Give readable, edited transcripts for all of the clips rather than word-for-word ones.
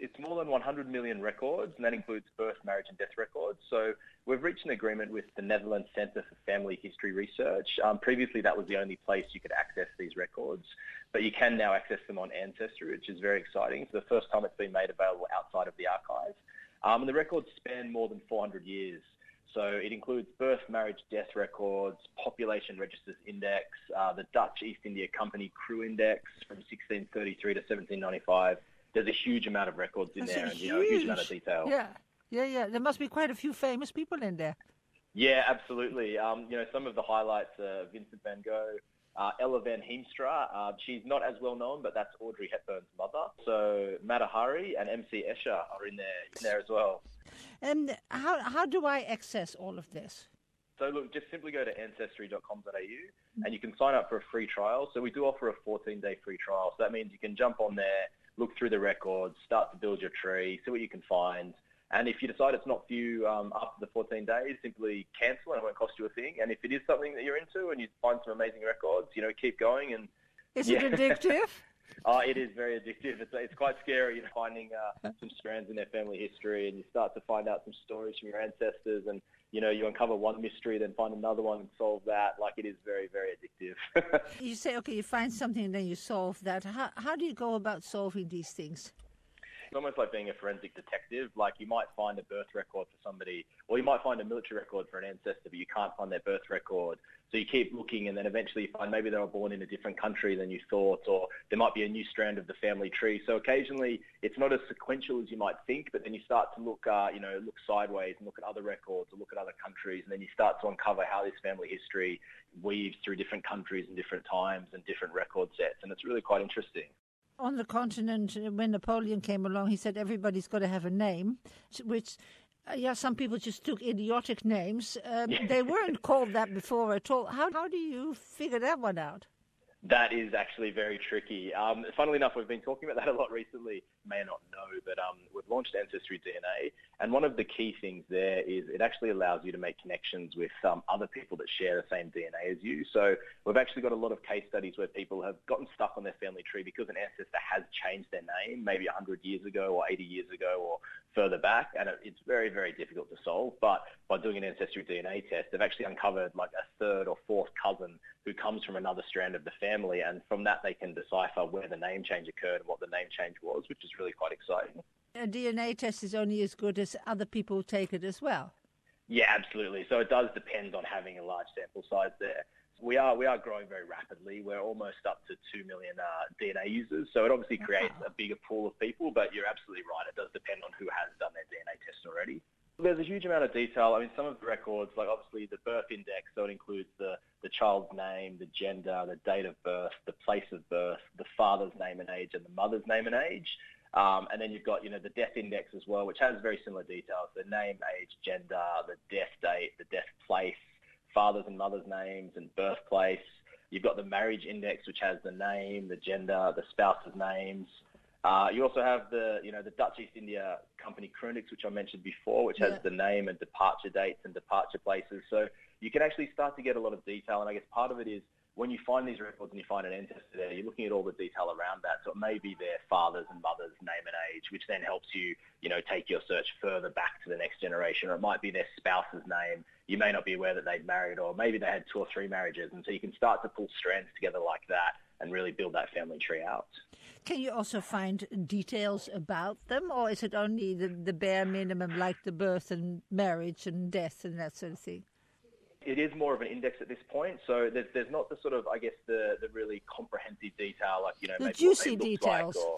It's more than 100 million records, and that includes birth, marriage, and death records. So we've reached an agreement with the Netherlands Centre for Family History Research. Previously, that was the only place you could access these records, but you can now access them on Ancestry, which is very exciting. It's the first time it's been made available outside of the archive. And the records span more than 400 years. So it includes birth, marriage, death records, population registers index, the Dutch East India Company crew index from 1633 to 1795. There's a huge amount of records in there, and a huge amount of detail. Yeah. There must be quite a few famous people in there. Yeah, absolutely. Some of the highlights are Vincent van Gogh, Ella van Heemstra. She's not as well known, but that's Audrey Hepburn's mother. So Mata Hari and MC Escher are in there as well. And how do I access all of this? So look, just simply go to ancestry.com.au and you can sign up for a free trial. So we do offer a 14-day free trial. So that means you can jump on there, look through the records, start to build your tree, see what you can find. And if you decide it's not for you after the 14 days, simply cancel and it won't cost you a thing. And if it is something that you're into and you find some amazing records, keep going. And is it addictive? It is very addictive. It's quite scary, finding some strands in their family history, and you start to find out some stories from your ancestors, and you uncover one mystery, then find another one and solve that. It is very, very addictive. You say, okay, you find something and then you solve that. How do you go about solving these things? It's almost like being a forensic detective. You might find a birth record for somebody, or you might find a military record for an ancestor, but you can't find their birth record. So you keep looking, and then eventually you find maybe they were born in a different country than you thought, or there might be a new strand of the family tree. So occasionally it's not as sequential as you might think, but then you start to look sideways and look at other records or look at other countries, and then you start to uncover how this family history weaves through different countries and different times and different record sets, and it's really quite interesting. On the continent, when Napoleon came along, he said everybody's got to have a name, which, some people just took idiotic names. They weren't called that before at all. How do you figure that one out? That is actually very tricky. Funnily enough, we've been talking about that a lot recently. You may not know, but we've launched Ancestry DNA, and one of the key things there is it actually allows you to make connections with other people that share the same DNA as you. So we've actually got a lot of case studies where people have gotten stuck on their family tree because an ancestor has changed their name, maybe 100 years ago or 80 years ago or further back, and it's very, very difficult to solve. But by doing an Ancestry DNA test, they've actually uncovered a third or fourth cousin who comes from another strand of the family, and from that they can decipher where the name change occurred and what the name change was, which is really quite exciting. A DNA test is only as good as other people take it as well. Yeah, absolutely. So it does depend on having a large sample size there. We are growing very rapidly. We're almost up to 2 million DNA users. So it obviously creates a bigger pool of people, but you're absolutely right. It does depend on who has done their DNA test already. There's a huge amount of detail. Some of the records, obviously the birth index, so it includes the child's name, the gender, the date of birth, the place of birth, the father's name and age, and the mother's name and age. And then you've got, the death index as well, which has very similar details: the name, age, gender, the death date, the death place, father's and mother's names and birthplace. You've got the marriage index, which has the name, the gender, the spouse's names. You also have the Dutch East India Company crew index, which I mentioned before, which has the name and departure dates and departure places. So you can actually start to get a lot of detail. And I guess part of it is when you find these records and you find an ancestor there, you're looking at all the detail around that. So it may be their father's and mother's name and age, which then helps you, take your search further back to the next generation. Or it might be their spouse's name. You may not be aware that they'd married, or maybe they had 2 or 3 marriages. And so you can start to pull strands together like that and really build that family tree out. Can you also find details about them, or is it only the bare minimum, like the birth and marriage and death and that sort of thing? It is more of an index at this point, so there's not the sort of, I guess, the really comprehensive detail, the maybe juicy what they look details. Like,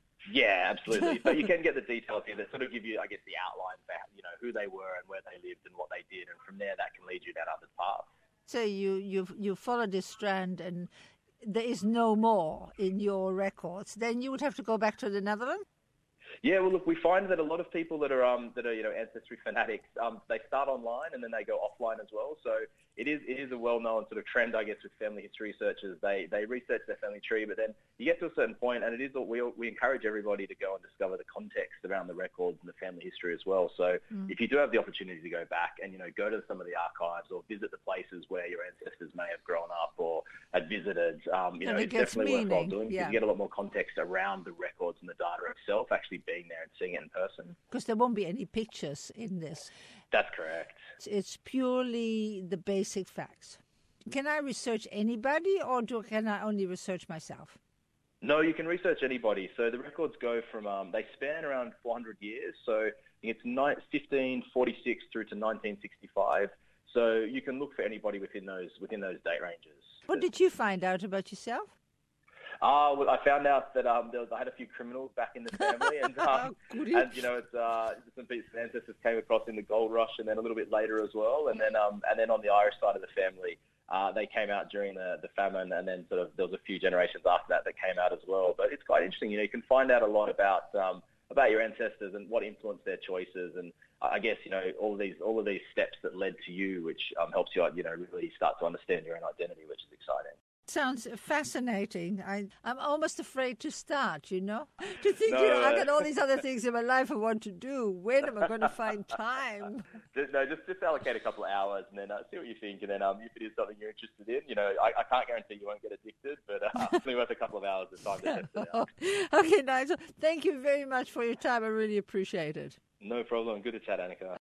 yeah, absolutely. But you can get the details here that sort of give you, I guess, the outline for who they were and where they lived and what they did, and from there that can lead you down other paths. So you follow this strand and there is no more in your records, then you would have to go back to the Netherlands? Yeah, well, look, we find that a lot of people that are ancestry fanatics, they start online and then they go offline as well. So it is a well-known sort of trend, I guess, with family history researchers. They research their family tree, but then you get to a certain point, and we encourage everybody to go and discover the context around the records and the family history as well. So if you do have the opportunity to go back and go to some of the archives or visit the places where your ancestors may have grown up or had visited, it's definitely worthwhile doing because you get a lot more context around the records and the data itself, actually being there and seeing it in person. Because there won't be any pictures in this. That's correct. It's purely the basic facts. Can I research anybody, or can I only research myself? No, you can research anybody. So the records go from, they span around 400 years. So it's 1546 through to 1965. So you can look for anybody within those date ranges. What did you find out about yourself? Well, I found out that I had a few criminals back in the family, and you know, some ancestors came across in the gold rush, and then a little bit later as well, and then on the Irish side of the family, they came out during the famine, and then sort of there was a few generations after that came out as well. But it's quite interesting. You know, you can find out a lot about your ancestors and what influenced their choices, and I guess, you know, all of these steps that led to you, which helps you, you know, really start to understand your own identity, which is exciting. Sounds fascinating. I'm almost afraid to start, you know? To think, you know, I've got all these other things in my life I want to do. When am I going to find time? Just allocate a couple of hours and then see what you think. And then if it is something you're interested in, you know, I can't guarantee you won't get addicted, but it's only worth a couple of hours of time to test it out. Okay, Nigel, thank you very much for your time. I really appreciate it. No problem. Good to chat, Annika.